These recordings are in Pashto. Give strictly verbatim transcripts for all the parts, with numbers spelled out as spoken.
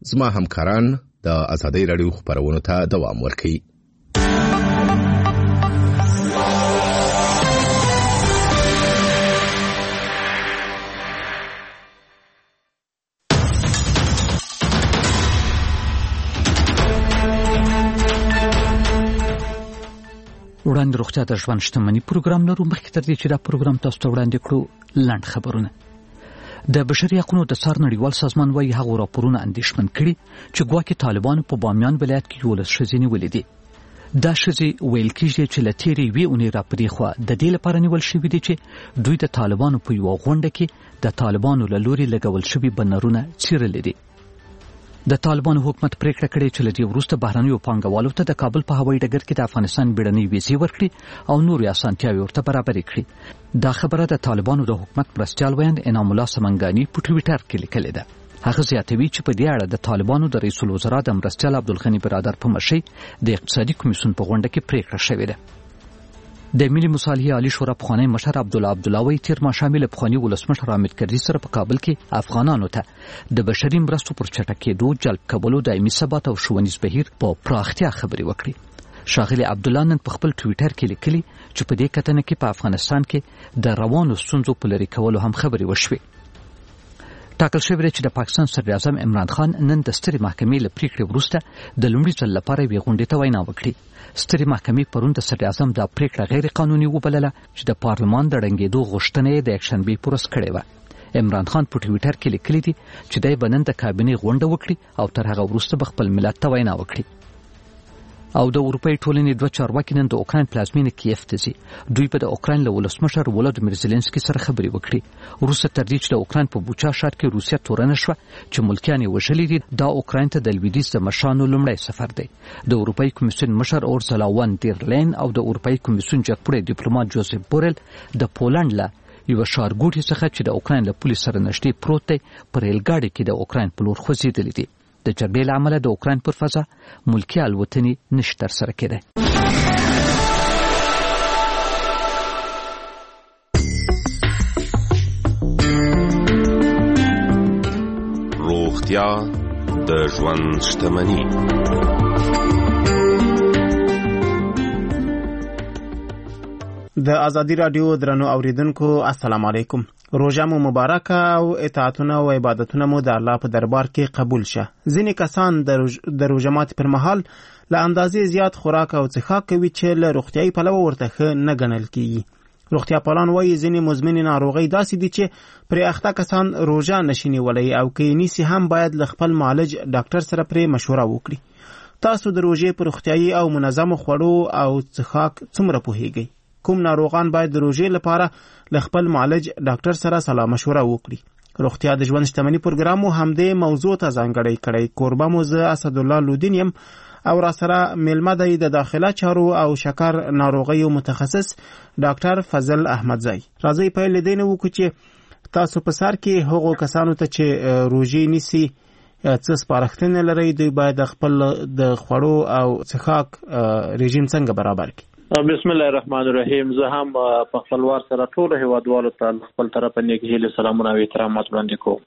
زما همکاران د ازادۍ راډیو خبرونو ته دوام ورکوي. وړاندې روغتیا د ژوند شتمني پروګرام لرو. مخکې تر دې چې دا پروګرام تاسو ته وړاندې کړو لنډ خبرونه. د بشري حقوقو د څار نړیوال سازمان وايي هغه راپورونه اندېښمن کړي چې ګواکې طالبانو په بامیان ولایت کې یولس ښځې نیولې دي. دا ښځې ویل کېږي چې له تېرې یوې اونۍ راپدې خوا د دې لپاره نیول شوي دي چې دوی د طالبانو په یوه غونډه کې د طالبانو له لوري لګول شوي بنرونه څیرلي دي. د طالبانو حکومت پریکړه کړې چې له دې وروسته بهرنیو پانګوالو ته د کابل په هوایي ډګر کې د افغانستان بیړنۍ ویزې ورکړي او نورې اسانتیاوې ورته برابرې کړي. دا خبره د طالبانو د حکومت مرستیال ویاند انعام الله سمنګاني په ټویټر کې لیکلې ده. هغه زیاتوي چې په دې اړه د طالبانو د رئیس الوزرا د مرستیال عبدالغني برادر په مشرۍ د اقتصادي کمیسیون په غونډه کې پریکړه شوې ده. د ملي مصالحې عالی شورا پخوانی مشر عبدالله عبدالله وایي تیر ماښام له پخواني ولسمشر حامد کرزي سره په کابل کې افغانانو ته د بشري مرستو پر چټکېدو جلب کولو دایمي ثبات او ښوونیز بهیر په پراختیا خبرې وکړي. ښاغلي عبدالله نن په خپل ټویټر کې لیکلي چې په دې کتنه کې په افغانستان کې د روانو ستونزو په لرې کولو هم خبرې وشوې. ټاکل شوې ده چې د پاکستان صدر اعظم عمران خان نن د سترې محکمې له پریکړې وروسته د لومړي ځل لپاره یوې غونډې ته وینا وکړي. سترې محکمې پرون د صدر اعظم دا پریکړه غیر قانوني وبلله چې د پارلمان د ړنګېدو غوښتنه یې د یکشنبې په ورځ کړې وه. عمران خان په ټویټر کې لیکلي دي چې دی به نن د کابینې غونډه وکړي او تر هغه وروسته به خپل ملت ته وینا وکړي. او د اروپای ټولنې دوه چارواکي نن د اوکراین پلازمینه کیف ته ځي. دوی به د اوکراین له ولسمشر ولادیمیر زيلنسکي سره خبرې وکړي. وروسته تر دې چې د اوکراین په بوچا ښار کې روسیه تورنه شوه چې ملکیان یې وژلي دي، دا اوکراین ته د لویدیځ د مشرانو لومړی سفر دی. د اروپای کمیسیون مشر اورسلا وان دیر لاین او د اروپای کمیسیون جګپوړی ډیپلوماټ جوزف بورل د پولند له یو ښارګوټي څخه چې د اوکراین له پولیس سره نږدې پروت دی پر ریلګاډي کې د اوکراین په لور خوځېدلي دي. د جګړې له امله د اوکراین پر فضا ملکي الوتنې نشي ترسره کېدی. روغتیا د ژوند شتمني. د ازادي راډیو درنو اوریدونکو السلام علیکم. روژه مو مبارکه او اطاعتونه او عبادتونه مو د الله په دربار کې قبول شه. ځینې کسان د روژه ماتي پر مهال له اندازې زیات خوراک او څښاک کوي چې له روغتیایي پلوه ورته ښه نه ګڼل کېږي. روغتیا پالان وایي ځینې مزمنې ناروغۍ داسې دي چې پرې اخته کسان روژه نشي نیولی او که یې نیسي هم باید له خپل معالج ډاکټر سره پرې مشوره وکړي. تاسو د روژې په روغتیایي او منظمو خوړو او څښاک څومره پوهیږئ؟ کوم ناروغان باید د روژې لپاره له خپل معالج ډاکټر سره سلا مشوره وکړي؟ روغتیا د ژوند شتمني پروګرام مو همدې موضوع ته ځانګړی کړی. کوربه مو زه اسدالله لودین یم او را سره میلمه دی د داخله چارو او شکر ناروغیو متخصص ډاکټر فضل احمدزی. راځئ پیل دې نه وکړو چې تاسو په سر کې هغو کسانو ته چې روژې نیسي څه سپارښتنې لرئ، دوی باید خپل د خوړو او څښاک رژیم څنګه برابر کړي؟ بسم الله الرحمن الرحیم. زه هم په خپلوار سره ټول هیوادوالو ته خپل طرفه نیک هیلې سلامونه او احترامات وړاندې کوم.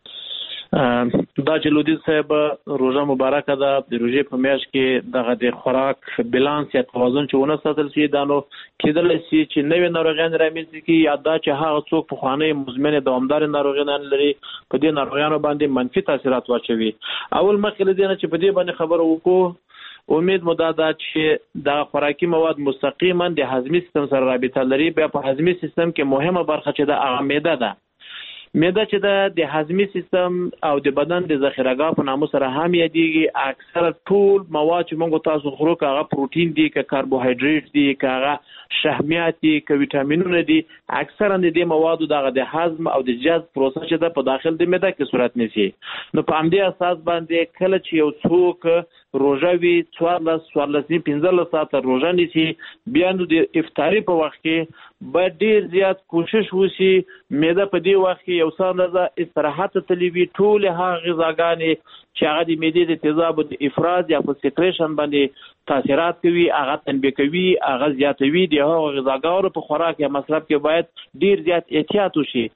دا چې لودین صاحب روژه مبارکه ده، د روژې په میاشت کې دغه د خوراک بیلانس یا توازن چې ونه ساتل شي دا نو کېدلی شي چې نوې ناروغیان رامنځته کړي یا دا چې هغه څوک پخوانۍ مزمنې دوامدارې ناروغیان لري په دې ناروغیانو باندې منفي تاثیرات واچوي. اول مخکې له دې نه چې په دې باندې خبره وکړو، امید مو دا ده چې دا خوراکي مواد مستقیما د هضمي سیستم سره رابطه لري. بیا په هضمي سیستم کې مهمه برخه چې د هغه معده ده. معده چې د هضمي سیستم او د بدن د ذخیره‌ګاه په نامه سره هم یادېږي. اکثره ټول مواد چې موږ تاسو خورو که هغه پروتین دي، که کاربوهایډریټ دي، که هغه شحمیات دي، که ویټامینونه دي، اکثرا د دې موادو دغه د هضم او د جذب پروسه چې ده په داخل د معده کې صورت نیسي. نو په همدې اساس باندې کله چې یو څوک روژه وي څوارلس څوارلس نیم پنځلس ساعته روژه نیسي، بیا نو د افطاري په وخت کې باید ډېر زیات کوشش وشي معده په دې وخت کې یو څه اندازه استراحت ته تللی وي. ټولې هغه غذاګانې چې هغه د معدې د تیزابو د افراز یا په سیکریشن باندې تاثیرات کوي، هغه تنبیه کوي، هغه زیاتوي. د هغو غذاګانو په خوراک یا مصرف کې باید ډېر زیات احتیاط وشي.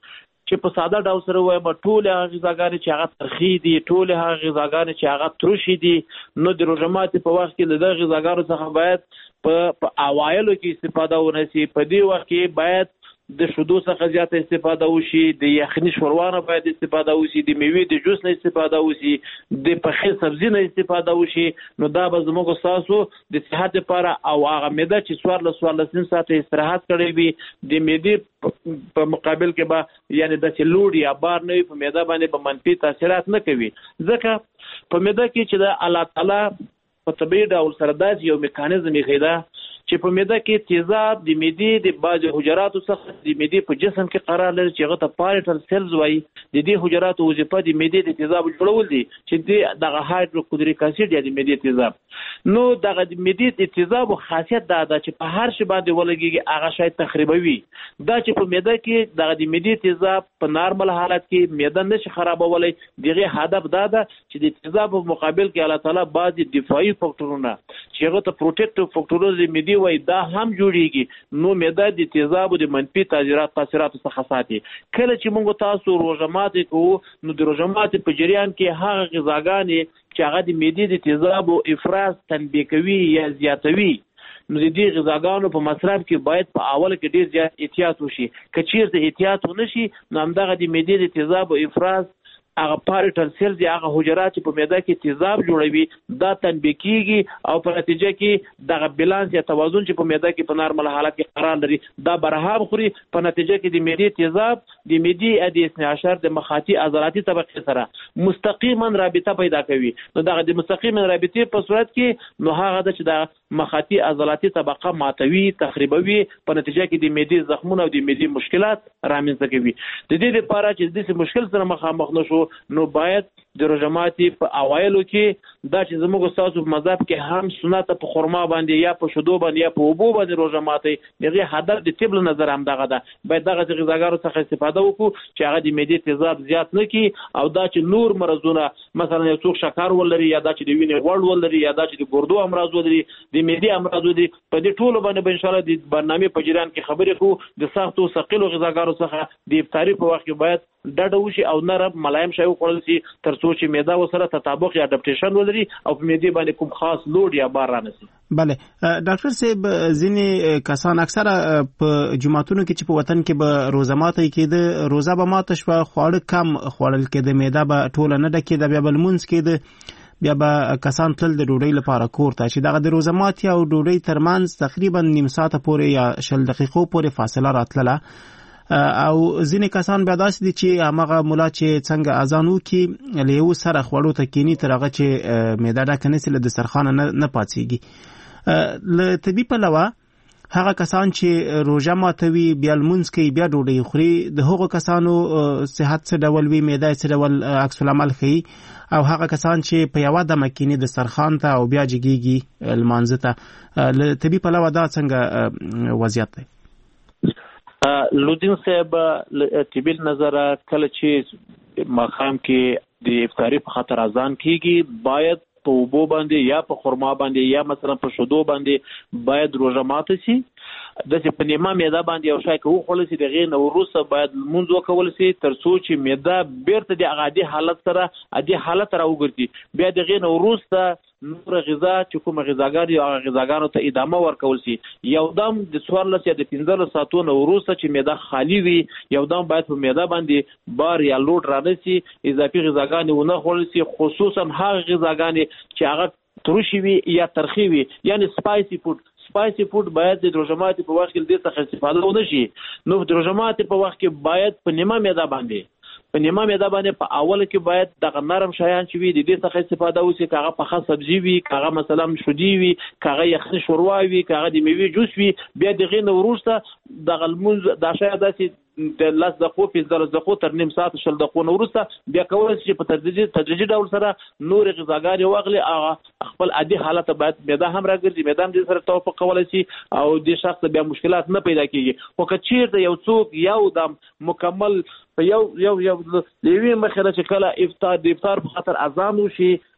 چې په ساده ډول سره وایم ټول هغه غذاګانې چې هغه ترخی دي، ټول هغه غذاګانې چې هغه ترشي دي، نو د روژه ماتي په وخت کې د غذاګانو څخه باید په اوایلو کې استفاده ونشي. په دې وخت کې باید د شودو څخه زیاته استفاده وشي، د یخني شوروا نه باید استفاده وشي، د میوې د جوس نه استفاده وشي، د پخې سبزي نه استفاده وشي. نو دا به زموږ ستاسو د صحت لپاره او هغه معده چې څوارلس څوارلس نیم ساعته استراحت کړی وي د معدې په مقابل کې به یعنې داسې لوډ یا بار نه وي، په معده باندې به منفي تاثیرات نه کوي. ځکه په معده کې چې د الله تعالی په طبیعي ډول سره داسې یو میکانیزم یې ښیده چې په معده کې تیزاب د معدې د بعضې حجراتو څخه د معدې په جسم کې قرار لري چې هغه ته پاریټل سیلز وایي. د دې حجراتو وظیفه د معدې د تیزابو جوړول دي چې د دغه هایدروکلوریک اسید یا د معدې تیزاب. نو دغه د معدې د تیزابو خاصیت دا ده چې په هر شي باندې ولګېږي هغه شی تخریبوي. دا چې په معده کې دغه د معدې تیزاب په نارمل حالت کې معده نشي خرابولی، دغه هدف دا ده چې د تیزابو په مقابل کې الله تعالی بعضې دفاعي فکټورونه چې هغه ته پروټیکټیو فکټورونه د معدې وایي دا هم جوړیږي. نو معده د تیزابو د منفي تاثیرات تاثیراتو څخه ساتي. کله چې موږ تاسو روژه ماتي کوو نو د روژه ماتي په جریان کې هغه غذاګانې چې هغه د معدې د تیزابو افراز تنبیه کوي یا زیاتوي، نو د دې غذاګانو په مصرف کې باید په اول کې ډېر زیات احتیاط وشي. که چیرته احتیاط ونه شي نو همدغه د معدې د تیزابو افراز هغه پاریټل سیلز یا هغه حجرات چې په معده کې تیزاب جوړوي دا تنبیه کیږي او په نتیجه کې دغه بیلانس یا توازن چې په معده کې په نارمل حالت کې قرار لري دا برهاب خوري. په نتیجه کې د معدې تیزاب د معدې د اثني عشر د مخاطي عضلاتي طبقې سره مستقیما رابطه پیدا کوي. نو دغه د مستقیما رابطې په صورت کې نو هغه د چې د مخاطي عضلاتي طبقه ماتوي، تخریبوي، په نتیجه کې د معدې زخمونه او د معدې مشکلات رامنځته کوي. د دې لپاره چې داسې مشکل سره مخامخ نشو نو باید د روژه ماتي په اوایلو کې دا چې زموږ ستاسو په مذهب کې هم سنت په خرما باندې یا په شودو باندې یا په اوبو باندې روژه ماتي دغه هدف د طب له نظر هم دغه ده. باید دغه غذاګانو څخه استفاده وکړو چې هغه د معدې تیزاب زیات نه کړي او دا چې نور مرضونه مثلا یو څوک شکر ولري یا دا چې د وینې غوړ ولري یا دا چې د ګردو امراض ولري، د معدې امراض ولري، په دې ټولو باندې به ان شاء الله د برنامې په جریان کې خبرې کوو. د سختو ثقیلو غذاګانو څخه د افطاري په وخت کې باید ډډه وشي او نرم ملایم شی وخوړل شي تر څو چې معده ورسره تطابق یا اډاپټیشن ولري او په معدې باندې کوم خاص لوډ یا بار رانسي. بله ډاکټر صاحب، ځینې کسان اکثره په جماعتونو کې چې په وطن کې به روزه ماته کېده، روزه به ماته شوه، خواړه کم خوړل کېده، معده به ټوله نه ډکېده، بیا به لمونځ کېده، بیا به کسان تل د ډوډۍ لپاره کور ته چې دغه د روزه ماتي او ډوډۍ ترمنځ تقریبا نیم ساعته پورې یا شل دقیقو پورې فاصله راتلله. او ځینې کسان بیا داسې دي چې همغه ملا چې څنګه اذان وکړي له یو سره خوړو ته کینی تر هغه چې معده ډکه نسي له دسترخوانه نه پاڅېږي. له طبي پلوه هغه کسان چې روژه ماتوي بیا لمونځ کوي بیا ډوډۍ خوري، د هغو کسانو صحت څه ډول وي، معده څه ډول عکس العمل ښیي، او هغه کسان چې په یوه دمه کینی دسترخوان ته او بیا جګیږي لمانځه ته، له طبي پلوه دا څنګه وضعیت دی؟ لودین صاحب، طبي نظر کله چې ماښام کې د افطاري په خاطر اذان کیږي باید په اوبو باندې یا په خرما باندې یا مثلا په شودو باندې باید روژه ماته شي. داسې په نیمه معده باندې یو شی که وخوړل شي د هغې نه وروسته باید لمونځ وکول شي تر څو چې معده بیرته د هغه عادي حالت سره عادي حالت را وګرځي. بیا د هغې نه وروسته نور غذا چې کومه غذاګانې هغه غذاګانو ته ادامه ورکول شي. یو دم د څوارلس یا د پنځلس ساعتو نه وروسته چې معده خالي وي یو دم باید په معده باندې بار یا لوډ رانه شي، اضافي غذاګانې ونه خوړل شي، خصوصا هغه غذاګانې چې هغه ترشي وي یا ترخی وي، یعنی سپایسي فوډ. سپایسي فوډ باید د روژه ماتي په وخت کې دې څخه استفاده ونه شي. نو د روژه ماتي په وخت کې باید په نیمه معده باندې په نیمه معده باندې په اول کې باید دغه نرم شیان چې وي د دې څخه استفاده وشي، که هغه پخه سبزي وي، که هغه مثلا شودي وي، که هغه یخني شوروا وي، که هغه د میوې جوس وي. بیا د هغې نه وروسته دغه لمونځ دا شی داسې د لس دقیقو پنځلس دقیقو تر نیم ساعت شل دقیقو نه وروسته بیا کولی شي په تدریجي تدریجي ډول سره نورې غذاګانې واخلي، هغه خپل عادي حالت باید معده هم راګرځي، معده هم دې سره توافق کولی شي او دې شخص بیا مشکلات نه پیدا کېږي. خو که چېرته یو څوک یو دم مکمل په یو یو یو د یوې مخې نه چې کله افطار د افطار په خاطر اذان وشي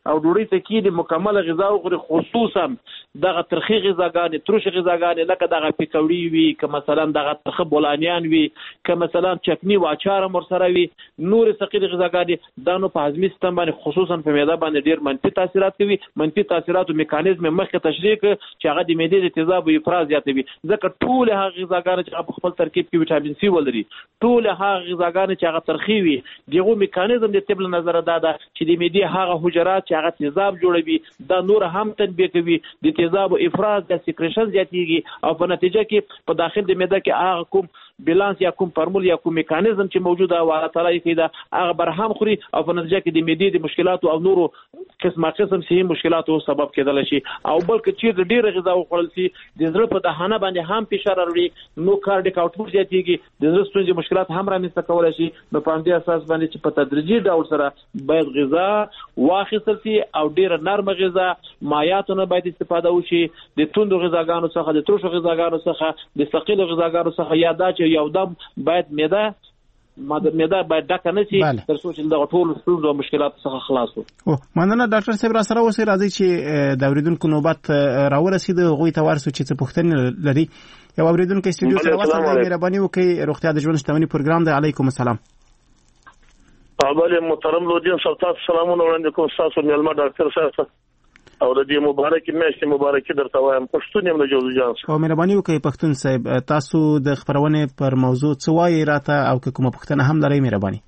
او ډوډۍ ته کینی مکمل غذا وخوري، خصوصا دغه ترخی غذاګانې، ترش غذاګانې لکه دغه پیکوړي وي، که مثلا دغه ترخه بولانیان وي، که مثلا چکنی و اچار هم ورسره وي، نور ثقیل غذاګانې دا نو په هضمي سیستم باندې خصوصا په معده باندې ډیر منفي تاثیرات کوي. منفي تاثیرات او میکانیزم مخکې تشریح چې هغه د معدې د تیزاب او افراز زیاتوي. ځکه ټول هغه غذاګانې چې په خپل ترکیب کې ویټامین سی ولري، ټول هغه غذاګانې چې هغه ترخی وي، دغه میکانیزم د طب له نظر دا ده چې د معدې هغه حجرات چې هغه تیزاب جوړوي دا نور هم تنبیه کوي، د تیزاب او افراز د سیکریشن زیاتېږي او په نتیجه کې په داخل د معده کې هغه کوم بیلانس یا کوم فارمول یا کوم میکانیزم چې موجوده او الله تعالی یې دا هغه برهم خوري او په نتیجه کې د معدې د مشکلاتو او نورو قسمه قسم صحي مشکلاتو سبب کېدل شي. او بلکې چې ډېر غذا وخوړل شي د زړه په دهانه باندې هم فشار راوړي، نو کارډیک اوټپوټ زیاتېږي، د زړه ستونزې مشکلات هم رامنځته کولی شي. نو په همدې اساس باندې چې په تدریجي ډول سره باید غذا واخیستل شي او ډېره نرمه غذا مایعاتو نه باید استفاده وشي، د توندو غذاګانو څخه، د ترشو غذاګانو څخه، د ثقیلو غذاګانو څخه یا دا چې یو دم باید معده معده باید ډکه نه شي تر څو چې دغه ټول ستونزو او مشکلاتو څخه خلاص وو. مننه ډاکټر صاحب، را سره اوسئ، راځئ چې د اوریدونکو نوبت راورسېد، هغوی ته ورسو چې څه پوښتنې لري. یو اوریدونکی استودیو سره وصل دی، مهرباني وکړئ. روغتیا د ژوند شتمني پروګرام دی. علیکم السلام. اول محترم لودین صاحب تاسو سلامونه وړاندې کوم. تاسو مېلمه ډاکټر صاحب او د دې مبارکي میاشتې مبارکي درته وایم. پښتون یم د جوزو جان صاحب. او مهرباني وکړئ پښتون صاحب، تاسو د خبرونې پر موضوع څه وایي راته او که کومه پوښتنه هم لرئ مهرباني.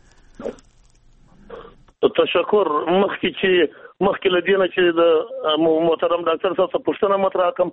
تشکر. مخکې چې مخکې له دې نه چې د محترم ډاکټر صاحب څخه پوښتنه مطرح کړم،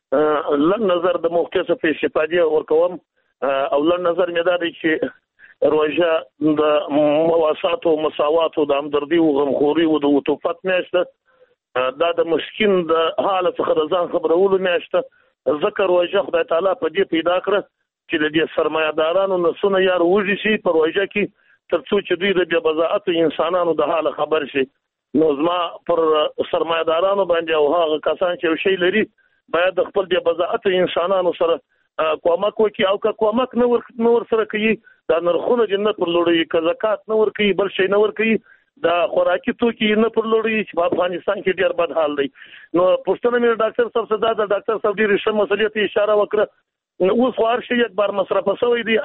لږ نظر د موقع څخه په استفاده ورکوم او لږ نظر مې دا دی چې روژه د مواسات او مساوات او د همدردي او غمخوري او د عطوفت میاشت دا د مسکین د حالت څخه د ځان خبرولو میاشته. ذکر روژه خدای تعالی په دې پیدا کړ چې د دې سرمایه‌دارانو نسونه یار وږي شي په روژه کې تر څو چې دوی د بې بضاعت انسانانو د حال خبر شي. نو زما پر سرمایه‌دارانو باندې او هغه کسان چې یو شی لري باید د خپل بې بضاعت انسانانو سره کومک وکړي او که کومک نه ور نه ور سره کوي دا نرخونه جنت پر لوړي، که زکات نه ور کوي بل شي نه ور کوي، دا خوراکي توکي نه پر لوړي چې په افغانستان کې ډېر بد حال دی. نو پښتنه مې ډاکټر صاحب صدا د ډاکټر صاحب ډېر ښه مسلې ته اشاره وکړه. اوس خو هر شي یک بار مصرف شوی دی،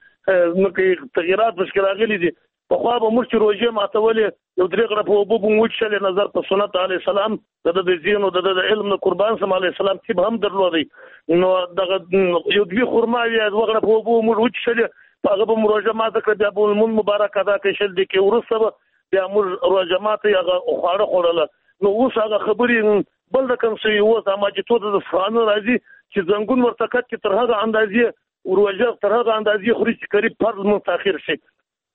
نو کې تغیرات مشکل راغلي دي. په خو به موږ چې روژه ماتولې یو درې غړپ اوبه به مو وچلې نظر په سنت علیه السلام د د دین او د د علم نه قربان سم علیه السلام چې هم درلودي. نو دغه یو دوی خرما یا دوه غړپ اوبه مو وچلې هغه به مو روژه ماته کړ، بیا به مون مبارک ادا کړي شل دي کې ورسره بیا موږ روژه ماته هغه خواړه خوړله. نو اوس هغه خبرې بل رقم شوي، اوس اما چې ټول د فانو راځي چې زنګون ورته کټ کې تر هغه اندازې روژه تر هغه اندازې خوري چې قریب فرض مون تاخیر شي.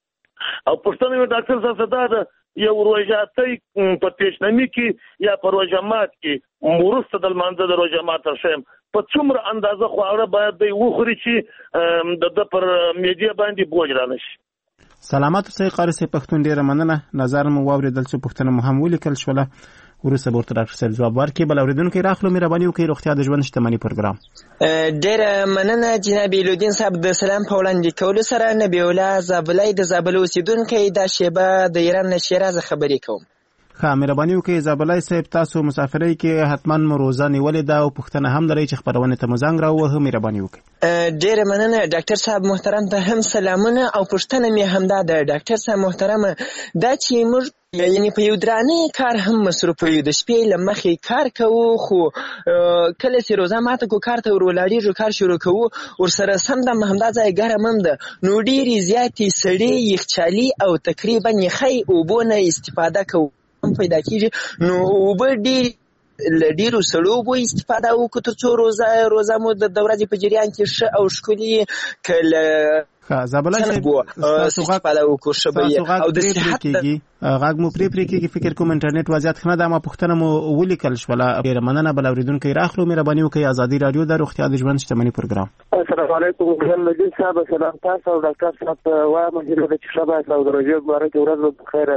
او پښتنه مې ډاکټر صاحب صدا ده یو روژه تی په پیشنمی کې یا په روژه مات کې ورسته د لمانځه د روژه مات شم په څومره اندازه خواړه باید دی وخوري چې د د پر میډیا باندې بوج را نشي. سلامات اوسئ قاری صاحب، پښتون ډیره مننه. نظر مو واورېدل چې پښتنه مو هم ولیکل شوله، وروسته به ورته ډاکټر صاحب ځواب ورکړي. بل اورېدونکی راخلو، مهرباني وکړئ. روغتیا د ژوند شتمني پروګرام. ډیره مننه جناب لودین صاحب. د سلام په وړاندې کولو سره نبی الله زابلای د زابل اوسیدونکی د شیبه د ایران له شیراز خبرې کوم. ښه، مهرباني وکړئ زابلای صاحب، تاسو مسافرۍ کې حتما مو روزه نیولې ده او پوښتنه هم لرئ چې خپرونې ته مو زنګ راووهه، مهرباني وکړئ. ډیره مننه ډاکټر صاحب محترم، ته هم سلامونه او پوښتنه مې همدا ده ډاکټر صاحب محترمه، دا چې موږ یعنی په یو درانه کار هم مصروف یو، د شپې له مخې کار کوو، خو کله چې روزه ماته کو کار ته ورولاړېږو، کار شروع کوو، ورسره سمدم همدا ځای ګرم هم ده، نو ډېرې زیاتې سړې یخچالي او تقریبا یخی اوبو نه استفاده کوو پیدا کیږي. نو اوبه ډېر له ډېرو سړو اوبو استفاده وکړو تر څو روزه روزه مو د ورځې په جریان کې ښه او ښکلي که له زابلای صاحب استفاده وکړو ښه به یې او د صحت غږ مو پرې پرې کېږي. فکر کوم انټرنیټ وضعیت ښه نه ده. ما پوښتنه مو ولیکل شوله، ډېره مننه. بل اورېدونکی راخلو، مهرباني وکړئ. ازادي راډیو د روغتیا د ژوند شتمني پروګرام. السلام علیکم لودین صاحب. سلام تاسو او ډاکټر صاحب وایم چې ښه به او د روژې مبارکې ورځ مو بخیر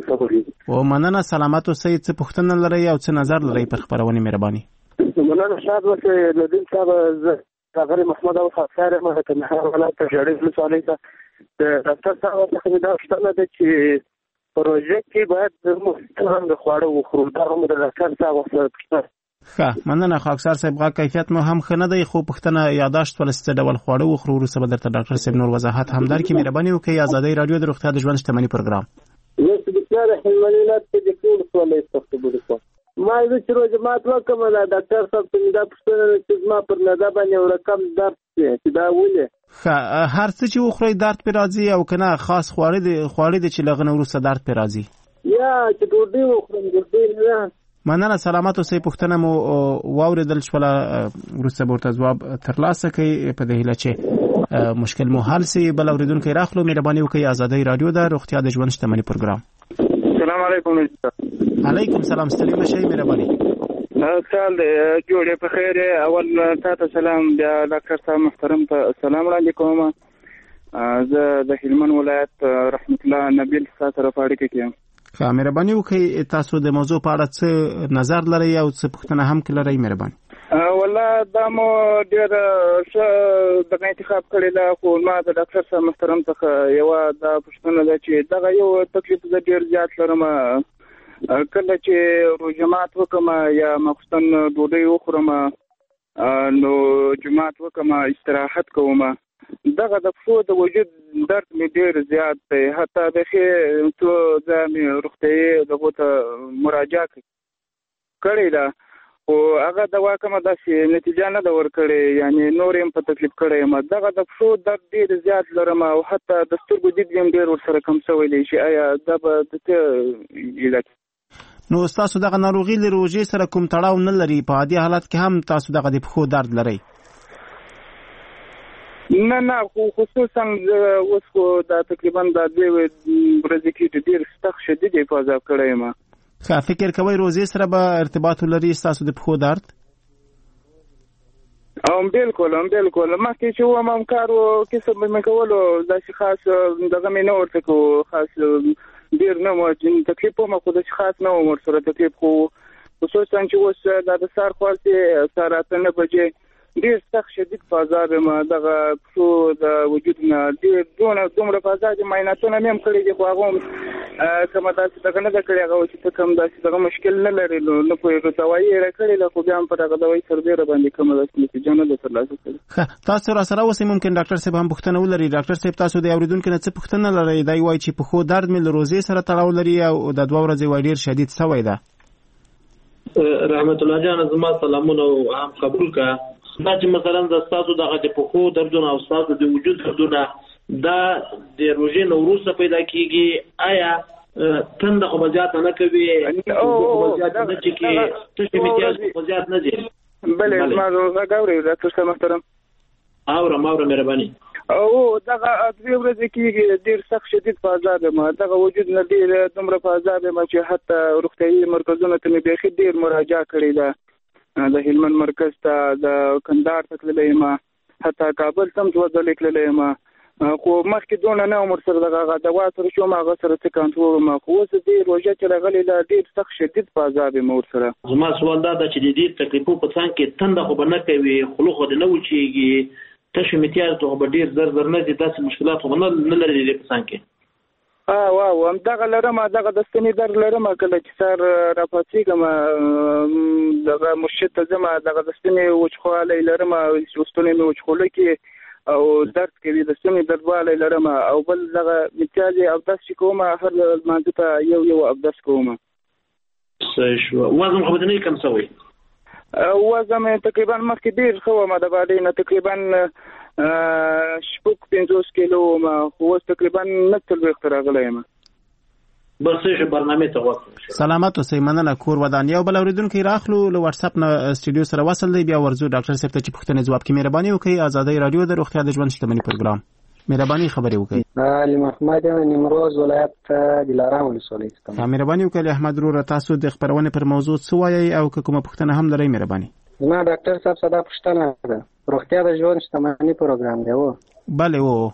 او مننه. سلامت اوسئ. څه پوښتنه لرئ او څه نظر لرئ پر خپرونې مهرباني؟ مننه شاد اوسئ لودین صاحب. غری محمد او خاطر ما ته نه ولایت جړې ولسوالۍ ته د ډاکټر صاحب څخه دا پوښتنه ده چې پروژه کې باید موږ هم د خواړه وخورو دا هم د ډاکټر صاحب سره ښه مننه خاکسار صاحب غا کیفیت مو هم ښه نه دی خو پوښتنه یاداشت ول څه ډول خواړه وخورو وروسته به درته ډاکټر صاحب نور وضاحت هم درکړي مهرباني وکړئ ازادي رادیو د روغتیا د ژوند شتمنۍ پروګرام یو څه د حیوانات په دې کې څه څه څه ما یې چې روزه مات وکم دا ډاکټر صاحب ته دا پوښتنه چې ما پر لدا باندې یو رقم درد چې دا ولې ښه هر څه چې وخورئ درد پې راځي او که نه خاص خواړه دي خواړه دي چې له هغه نه وروسته درد پې راځي یا چې ډوډۍ وخورم ډوډۍ نه مننه سلامت اوسئ پوښتنه مو واورېدل شوله وروسته به ورته ځواب ترلاسه کوئ په دې هیله چې مشکل مو حل سي بل اورېدونکی راخلو مهرباني وکړئ ازادۍ راډیو ده روغتیا د ژوند شتمنۍ پروګرام السلام علیکم علیکم سلام ستړي مه شئ مهرباني سال جوړې په خیر اول تاسو سلام بیا ډاکټر صاحب محترم ته سلام وړاندې کوم زه د هلمند ولایت رحمت الله نبیل تاسو سره په اړیکه کې یم ښه مهرباني وکړئ تاسو د موضوع په اړه څه نظر لرئ او څه پوښتنه هم که لرئ مهرباني والله دا مو ډېر ښه دغه انتخاب کړی ده خو ما د ډاکټر صاحب محترم څخه یوه دا پوښتنه ده چې دغه یو تکلیف زه ډېر زیات لرم کله چې روژه وکم یا ماخوستن ډوډۍ وخورم نو جماعت وکم استراحت کوم دغه د پښو د وجود درد مې ډېر زیات دی حتی د ښې څو ځایه مې روغتیایي دغو ته مراجعه کړې ده خو هغه دوا کومه داسې نتیجه نه ده ورکړې یعنې نور یم په تکلیف کړی یم دغه د پښو درد ډېر زیات لرم او حتی د سترګو دید یم ډېر ورسره کم شوی دی چې آیا دا به د څه علت نو ستاسو دغه ناروغي له روژې سره کوم تړاو نه لري په عادي حالت کې هم تاسو دغه د پښو درد لرئ نه نه خو خصوصا اوس خو دا تقریبا دا دوې ورځې کې ډېر سخت شدید احساس کړی یم ښه فکر کوئ روژې سره به ارتباط ولري ستاسو د پښو درد هم بالکل هم بالکل مخکې چې وم هم کار و کسب مې کولو داسې خاص دغه مې نه ورته کوو خاص ډېر نه و تکلیف وم خو داسې خاص نه وم ورسره تکلیف خو خصوصا چې اوس دا د سهار خواستې سهار اته نه بجې ډېر سخت شدید فضا یم دغه پښو د وجود نه ډېر دونه دومره فضا چې معایناتونه مې هم کړي دي خو هغه هم کومه داسې دغه نه ده کړې هغه چې ته کوم داسې دغه مشکل نه لري نو نه پوهېږو دوایي یې راکړې ده خو بیا هم پر هغه دوایي سربېره باندې کومه داسې نتیجه نه ده ترلاسه کړې ښه تاسو را سره اوسئ ممکن ډاکټر صاحب هم پوښتنه ولري ډاکټر صاحب تاسو د اورېدونکي نه څه پوښتنه لرئ دی وایي چې پښو درد مې له روژې سره تړاو لري او د دوه ورځې وایي ډېر شدید سوی ده رحمت الله جان زما سلامونه هم قبول کا دا چې مثلا د تاسو دغه د پښو دردونه او تاسو د وجود دردونه دا د روژې نه وروسته پیدا کیږي آیا تنده خو زیات نه کوي او زیات نه چې کې تاسو میتیاز خو زیات نه دي بلې ما راغوري ډاکټر صاحب محترم اورم اورم مهرباني او دغه دوه ورځې کې ډېر سخت شدید فضا ده ما دغه وجود نه ډېر دومره فضا ده ما چې حتی روغتیایي مرکزونو ته مې بیخي ډېر مراجعه کړې ده د هلمند مرکز ته د کندهار ته تللی یم حتی کابل ته هم دوه ځلې تللی یم خو مخکې دونه نه وم ورسره دغه دوا سره شوم هغه سره څه کنټرول وم خو اوس دې روژه چې راغلې ده ډېر سخت شدید فضا ده مې ورسره زما سوال دا ده چې د دې تکلیفو په څنګ کې تنده خو به نه کوي خوله خو دې نه وچېږي تشو میتیاز ته به ډېر زر زر نه دي داسې مشکلات خو نه لري دې په څنګ کې اه واو هم دغه لرم دغه د ستنې در لرم کله چې سر راپاتېږم دغه مرشد ته ځم دغه د ستنې وچخوالی لرم ستونی مې وچخوله کې او درد کوي د ستنې دردوالی لرم او بل دغه میتیاز اودس چې کوم هر لمانځه ته یو یو اودس کوم صحیح شو وزن خو به نه کم شوی وزن تقریبا مخکې ډېر ښه وم د باندې نه تقریبا شپږ پنځوس کیلو ما خو اوس تقریبا نه څلوېښت راغلی یم بس ښه برنامې ته وکړو سلامت اوسئ مننه کور ودان یو بل اورېدونکی راخلو له واتساپ نه سټوډیو سره وصل دی بیا ورځو ډاکټر صاحب ته چې پوښتنې ځواب کړي مهرباني وکړئ ازادۍ راډیو د روغتیا د ژوند شتمنۍ پروګرام مهرباني خبرې وکړئ علي محمد نیمروز ولایت دلارام ولسوالۍ څخه مهرباني وکړئ احمد وروره تاسو د خپرونې پر موضوع څه وایئ او که کومه پوښتنه هم لرئ مهرباني زما ډاکټر صاحب صدا پوښتنه ده روغتیا د ژوند شتمنۍ پروګرام دی و بله و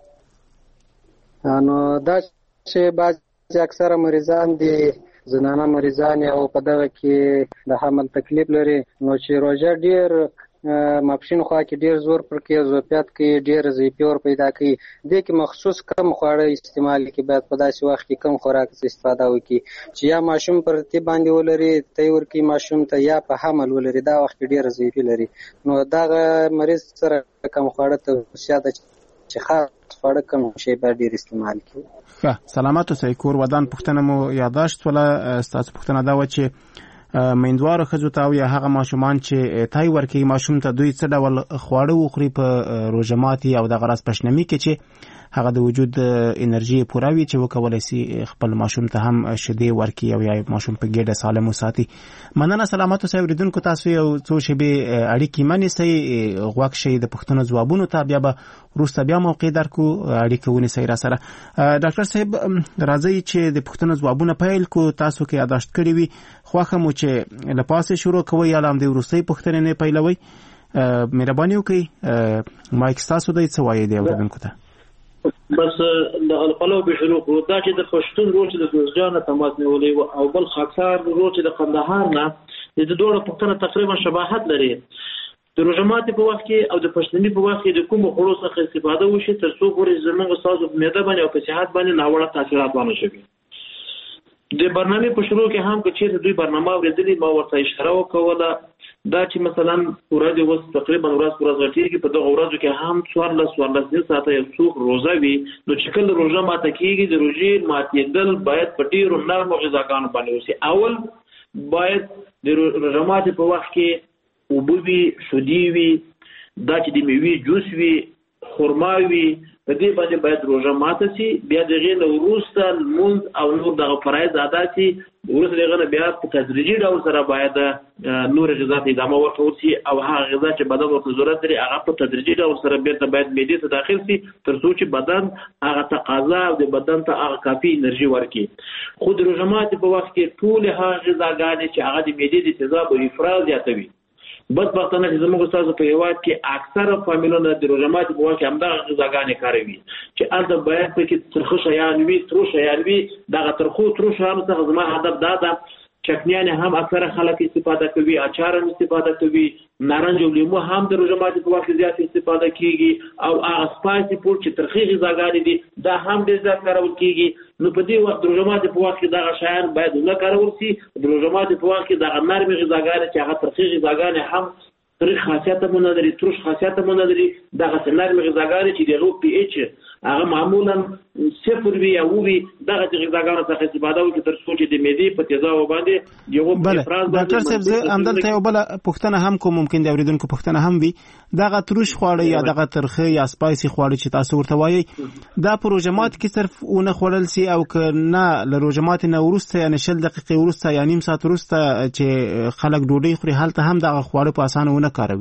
نو دا چې بعضې اکثره مریضان دي زنانه مریضان او په دغه کې د حمل تکلیف لري نو چې روژه ډېر ماپښین خوا کې ډیر زور پر کې زوپیات کې ډیر ضعیفي ور پیدا کوي. دې کې مخصوص کم خواړه استعمال کې باید په داسې وخت کې کم خوراک استفاده وکړي چې یا ماشوم پر تي باندې ولري تی ورکی ماشوم ته یا په حمل ولري دا وخت ډیر ضعیفي لري. نو دا مریض سره کم خواړه توصیه ده چې خاص خواړه کم شي باید ډیر استعمال کړي. ښه سلامات اوسئ. کور ودان پوښتنه مو یاداشت ولا ستاسو پوښتنه دا و چې میندوارو ښځو ته او یا هغه ماشومان چې تای ورکوي ماشوم ته دوی څه ډول خواړه وخوري په روژه ماتي او دغه راز پشنمي کې چې هغه د وجود انرژي پوره وي چې وکولای شي خپل ماشوم ته هم شیدې ورکړي او یا ماشوم په ګډه سالم وساتي. مننه سلامات اوسئ اوریدونکو. تاسو یو څو شیبې اړیکې منیسئ غوږ شئ د پوښتنو ځوابونو ته بیا به وروسته بیا موقع درکو اړیکه ونیسئ را سره. ډاکټر صاحب راځئ چې د پوښتنو ځوابونه پیل کو. تاسو کې یاداشت کړي وي خوښه مو چې له پاسه شروع کوئ یا له همدې وروستۍ پوښتنې نه پیلوئ. مهرباني وکړئ مایک ستاسو دی څه وایي دی اوریدونکو ته. بس د القلو به شروع کړو. دا چې د پښتون روز د دوزجان تماس نیولې او بل خاکسار روز د قندهار نه د دوه پښتنه تقریبا شباهت لري. د روژه ماتي په وخت کې او د پښتني په وخت کې د کوم خوړو څخه استفاده وشي تر څو پورې زموږ استاد په معده باندې او په صحت باندې ناوړه تاثیرات ونه شي. د برنامه په شروع کې هم چې دوی برنامه ورېدلې ما ورته اشاره وکوله دا چې مثلا ورځ وس تقریبا ورځ ورځ غټيږي په دغه ورځو کې هم څوارلس څوارلس ساعته یو څوک روزه وي. نو چې کله روزه ماته کیږي د روزې ماتېدل باید په ډیرو نرمو غذاګانو باندې وشي. اول باید د روزه ماتې په وخت کې اوبه وي شودي وي دا چې د میوې جوس وي خرما وي په دې باندې باید روزه ماته شي. بیا دغه له وروسته لمونځ او نور دغه فرایض ادا شي. وروسته دغه بیا په تدریجي ډول سره باید نور غذا ته ادامه ورکول شي او هغه غذا چې بدن ورته ضرورت لري هغه په تدریجي ډول سره بیرته باید معدې ته داخل شي تر څو چې بدن هغه تقاضا او د بدن ته هغه کافي انرژي ورکړي. خو د روژه ماتي په وخت کې ټول هغه غذاګانې چې هغه د معدې د تیزاب او افراز زیاتوي. بس وختونه چې زموږ استاد په هیواد کې اکثره فامیلونه د روژه ماتي په وخت کې همدغه غذاګانې کاروي چې الته باید پکې ترخه شیان وي تروش شیان وي. دغه ترخو تروش شیانو څخه زما هدف دا ده چکنیان هم اکثره خلک استفاده کوي اچار هم استفاده کوي نارنج او لیمو هم د روژه ماتي په وخت کې زیات استفاده کیږي او هغه سپایسي فوډ چې ترخی غذاګانې دي دا هم ډېر زیات کارول کیږي. نو په دې وخت د روژه ماتي په وخت کې دغه شیان باید نه کارول شي. د روژه ماتي په وخت کې دغه نرمې غذاګانې چې هغه ترخی غذاګانې هم ترخ خاصیت هم نه لري تروش خاصیت هم نه لري دغه نرمې غذاګانې چې دغه پی ایچ هغه معمولا صفر وي او وي دغه غذاګانو څخه استفاده وکړي تر څو چې د معدې په تیزاب باندې یو افراز باندې. ډاکټر صاحب زه همدلته یو بل پوښتنه هم کوم ممکن د اوریدونکو پوښتنه هم وي دغه تروش خواړه یا دغه ترخه یا سپایسي خواړه چې تاسو ورته وایي دا په روژه ماتي کې صرف اونه خوړل سي او که نه له روژه ماتي نه وروسته یعنې شل دقیقې وروسته یا نیم ساعت وروسته چې خلک ډوډۍ خوري هلته هم دغه خواړه په اسانه ونه کاروي.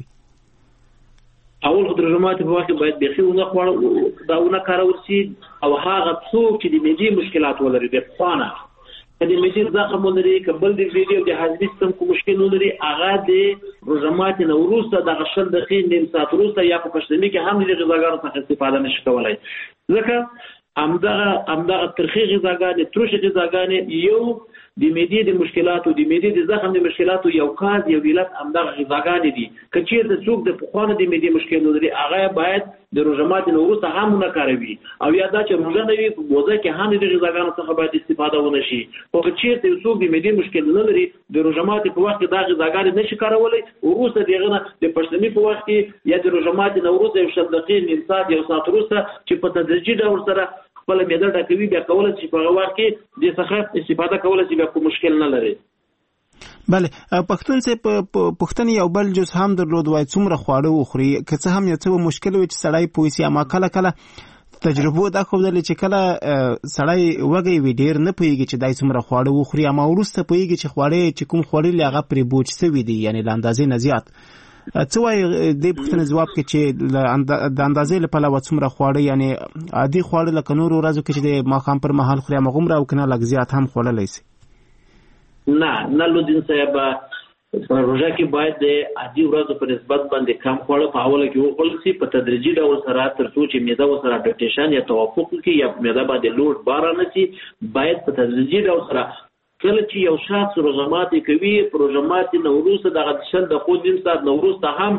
اول د روژه ماتي په وخت کې باید بيخي ونه خواړه دا ونه کارول شي او هغه څوک چې د معدې مشکلات ولري د خوانه د معدې زخم ولري کبل د ویډیو د هاضمې سیستم کو مشکل ولري هغه د روژه ماتي نه وروسته د غشل دقیق نیم ساعت وروسته یا په پښتني کې هم د غذاګانو څخه استفاده نشي کولای. ځکه همدغه همدغه ترخی غذاګانې تروش غذاګانې یو د معدې د مشکلاتو د معدې د زخم د مشکلاتو یو کاز یو علت همدغه غذاګانې دي. که چیرته څوک د پخوانه د معدې مشکل لري هغه باید د روژه ماتي نه وروسته هم نه کاروي او یا دا چې روژه نه وي په موزه کې هم د غذاګانو څخه باید استفاده ونه شي. خو که چیرته څوک د معدې مشکل نه لري د روژه ماتي په وخت کې دا غذاګانې نشي کارولای وروسته دغه نه د پښتني په وخت کې یا د روژه ماتي نه وروسته یو شل دقیقې نیم ساعت یو ساعت وروسته چې په تدریجي ډول سره خپل معده ډکوي بیا کولای شي په وخت کې د څخه استفاده کولای شي بیا کوم مشکل نه لري. بله پښتون سه پښتني یو بل جز هم درلود وای څومره خواړه وخوري که څه هم یو څه مشکل وي چې سړی پويسي اما کله کله تجربه دا خو دل چې کله سړی وګي وی ډیر نه پويږي چې دای څومره خواړه وخوري اما ورسته پويږي چې خواړه چې کوم خوري لغه پرې بوج سوي دي یعنی لاندازې نه زیات. څه وایي دې پوښتنې ځواب کې چې د اندازې لپاره و څومره خواړه یعنی عادي خواړه لکه نور ورځو کې چې د ماښام پر مهال خوري هغه عمره او کنه لږ زیات هم خوړلای شي؟ نه نه لودین صاحب په روژه کې باید د عادي ورځو په نسبت باندې کم خواړه په اوله کې وخوړل شي په تدریجي ډول سره تر څو چې معده ورسره اډاپټیشن یا توافق وکړي یا معده باندې لوډ بار نه شي باید په تدریجي ډول سره کله چې یو شخص روژه ماتي کوي روژه ماتي نه وروسته دغه شل دقیقې نیم ساعت نه وروسته هم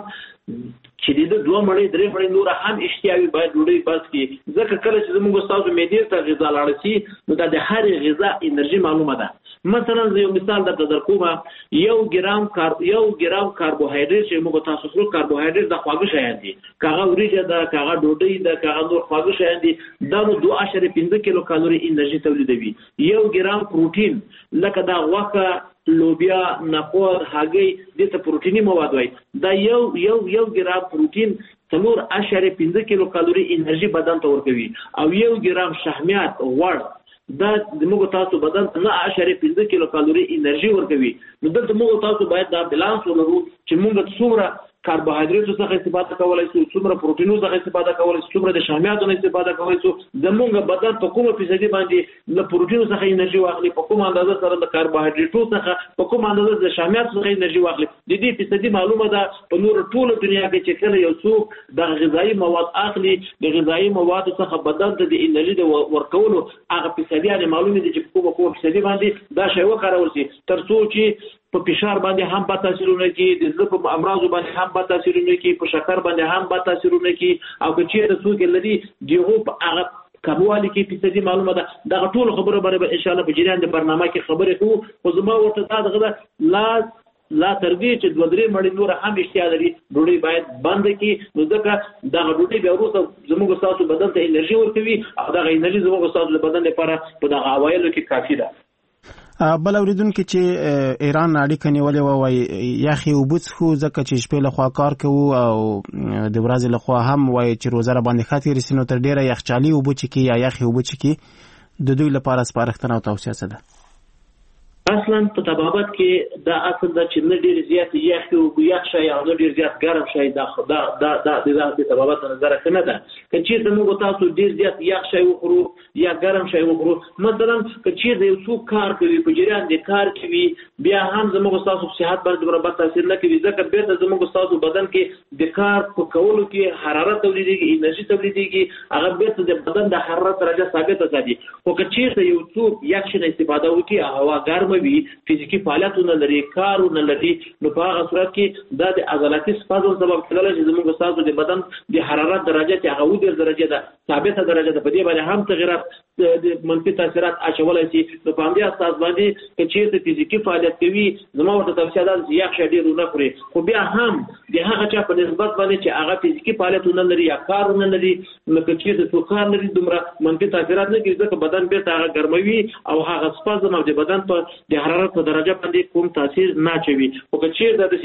چې د دوه مړۍ درې مړۍ نور هم اشتیاوي باید ډوډۍ بس کړي ځکه کله چې زموږ ستاسو معدې ته غذا لاړه شي نو دا د هرې غذا انرژي معلومه ده. مثلا زه یو مثال درته درکوم یو ګرام کار یو ګرام کاربوهایډریټ چې موږ تاسو خورو کاربوهایډریټ د خواږه شیان دي کاغه وریجه ده کاغه ډوډۍ ده کاغه نور خواږه شیان دي دا نو دوه اعشاریه پنځه کیلو کالوري انرژي تولیدوي. یو ګرام پروتین لکه دا غوښه لوبیا نخود هګۍ دې ته پروتیني مواد وایي دا یو یو یو ګرام پروتین څلور اعشاریه پنځه کیلو کالوري انرژي بدن ته ورکوي او یو ګرام شحمیات غوړ دا د موږ تاسو بدن ته نه اعشاریه پنځه کیلو کالوري انرژي ورکوي. نو دلته موږ تاسو باید دا بیلانس ولرو چې موږ څومره کاربوهایډریټ څخه استفاده کولای شو څومره پروتینو څخه استفاده کولای شو څومره د شحمیاتو نه استفاده کولای شو زموږ بدن په کومه فیصدي باندې له پروتینو څخه انرژي واخلي په کومه اندازه سره د کاربوهایډریټو څخه په کومه اندازه د شحمیاتو څخه انرژي واخلي د دې فیصدي معلومه ده په نور ټول دنیا کې چې کله یو څوک د غذایی مواد اخلي د غذایی مواد څخه بدن ته د انرژي د ورکولو هغه فیصدي یعنی معلومه دي چې په کومه کومه فیصدي باندې دا شی وکارول شي تر څو چې په فشار باندې هم بد تاثیرونه کوي د زړه په امراضو باندې هم بد تاثیرونه کوي په شکر باندې هم بد تاثیرونه کوي او که چیرې څوک لري دغه په هغه کموالی کې فیصدي معلومه ده دا ټول خبره باندې ان شاء الله په جریان د برنامه کې خبرې کوو خو زما ورته دا دغه لا لا تر دې چې دوه درې مړۍ نور هم اشتیا لري ډوډۍ باید بند کړي نو ځکه دا ډوډۍ بیا وروسته زموږ تاسو بدن ته انرژي ورکوي او دا انرژي زموږ تاسو بدن لپاره په دغه اوایلو کې کافي ده. بل اوریدونکو چې ایران اړیکه نیولې و وای یخي وبڅ خو ځکه چې شپې له خوا کار کوو او د ورځې له خوا هم وای چې روزه را باندې خاطر رسینو تر ډیره یخچالي وبچ کی یا یخي وبچ کی د دوی لپاره سپارښتنه او توصیه څه ده؟ اصلا په طبابت کې دا اصل دا چې نه ډیر زیات یخ او یخ شي او نه ډیر زیات ګرم شي دا دا دا د د طبابت نظر نه ده که چې زموږ تاسو ډیر زیات یخ شي وخورو یا ګرم شي وخورو مثلا که چې یو څوک کار کوي په جریان د کار کوي بیا هم زموږ تاسو په صحت باندې برابر تاثیر نه کوي ځکه بیرته زموږ تاسو بدن کې د کار په کولو کې حرارت تولیدېږي انرژي تولیدېږي هغه بیرته د بدن د حرارت درجه ثابته ساتي خو که چې یو څوک یخ شي استفاده وکړي هوا ګرم وي فزیکی فعالیتونه لري کارونه لري نو په هغه صورت کې دا د عضلاتي سپازم سبب کېدای شي زموږ تاسو د بدن د حرارت درجه ته هغه ودر درجه ده ثابته درجه ده په دې باندې هم تغیرات د منفي تاثیرات اچولای شي نو په همدې اساس باندې چې د فزیکی فعالیت کوي زموږ ته توصیه ده چې یخ شډیر نه خوري خو بیا هم د هغه چا په نسبت باندې چې هغه فزیکی فعالیتونه لري یا کارونه لري نو چې د څوکار لري دومره منفي تاثیرات نه کوي ځکه بدن به هغه ګرموي او هغه سپازم د بدن په د حرارت په درجه باندې کوم تاثیر نه چوي او که چیرې د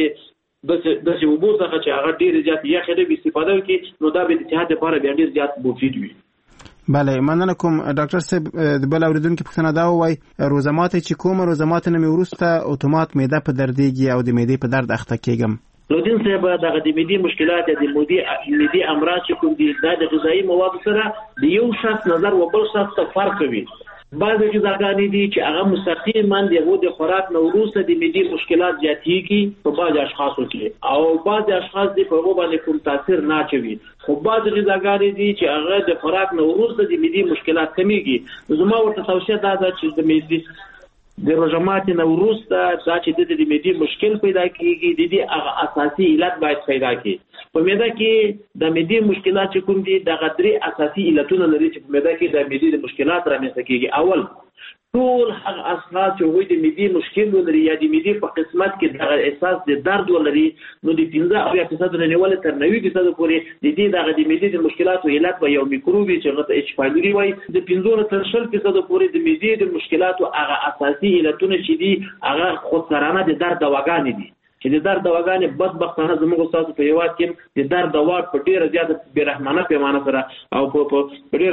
دې د دې وبو څخه چې هغه ډیر زیات یا خېده به استفاده وکړي نو دا به د صحت لپاره بیا ډیر زیات مفید وي. بله مننه کوم ډاکټر صاحب د بل اوریدونکو پوښتنه دا وای روزه ماته چې کوم روزه ماته نه ورسته اتومات معده په دردېږي او د معدې په درد اخته کېږم. لودین صاحب دغه د معدې مشکلات د معدې معدې امراض چې کوم دي دا د غذایی موادو سره د یو شخص نظر و بل شخص ته فرق کوي. بعضې غذاګانې دي چې هغه مستقیما د هغو د خوراک نه وروسته د معدې مشکلات زیاتېږي په بعضې اشخاصو کې او بعضې اشخاص دي په هغو باندې کوم تاثیر نه اچوي خو بعضې غذاګانې دي چې هغه د خوراک نه وروسته د معدې مشکلات کمیږي. زما ورته توصیه دا ده چې د معدې د روژه ماتي نه وروسته دا چې د دې معدې مشکل پیدا کېږي د دې هغه اساسي علت باید پیدا کړي. په معده کې د معدې مشکلات چې کوم دي دغه درې اساسي علتونه لري چې په معده کې د معدې د مشکلات رامنځته کېږي. اول ټول هغه اشخاص چې وایي د معدې مشکل ولري یا د معدې په قسمت کې دغه احساس د درد ولري نو د پنځه اویا فیصد نه نیولې تر نوي فیصد پورې د دې دغه د معدې د مشکلاتو علت به یو میکروبي چې هغه ته ایچ پایلوري وایي د پنځه تر شل فیصد پورې د معدې د مشکلاتو هغه اساسي علتونه چې دي هغه خودسرانه د درد دواګانې دي چې د درد دواګانې بدبختانه زموږ تاسو په هېواد کې د درد دوا په ډېره زیاته بېرحمانه پیمانه سره او په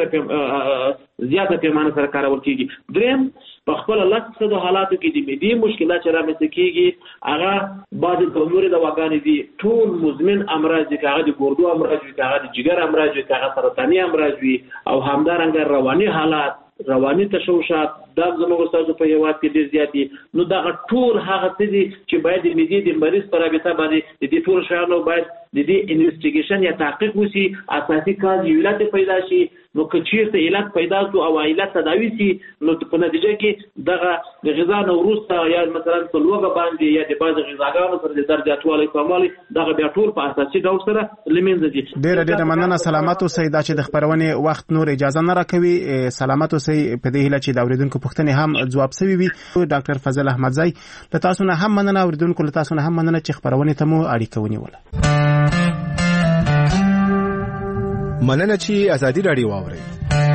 ډېره زیاته پیمانه سره کارول کېږي. دریم په خپله لس فیصدو حالاتو کې د معدې مشکلات چې رامنځته کېږي هغه بعضې نورې دواګانې دي ټول مزمن امراض دي که هغه د ګردو امراض وي که هغه د جګر امراض وي که هغه سرطاني امراض وي او همدارنګه رواني حالات رواني تشوشات دا زموږ تاسو په هېواد کې ډېر زیات دي. نو دغه ټول هغه څه دي چې باید د معدې د مریض په رابطه باندې د دې ټولو شیانو باید د دې انویسټیګیشن یا تحقیق وشي اساسي کاز علت پیدا شي نو که چیرته علت پیدا شو او علت تداوی سي نو په نتیجه کې دغه د غذا نو وروسته یا مثلا په لوګه باندې یا د بعض غذاګانو سره د درجه اتوالي کومالي دغه بیا ټول په اساسي ډول سره لمنځه دي. ډېر ډېر مننه. سلامت اوسئ. دا چې د خبرونې وخت نور اجازه نه راکوي. سلامت اوسئ. په دې هیله چې د اوریدونکو پوښتنې هم ځواب شوي وي. ډاکټر فضل احمدزی له تاسو نه هم مننه. اوریدونکو له تاسو نه هم مننه چې خبرونې ته مو اړیکه ونیوله. مننه چې ازادي راډیو واورئ.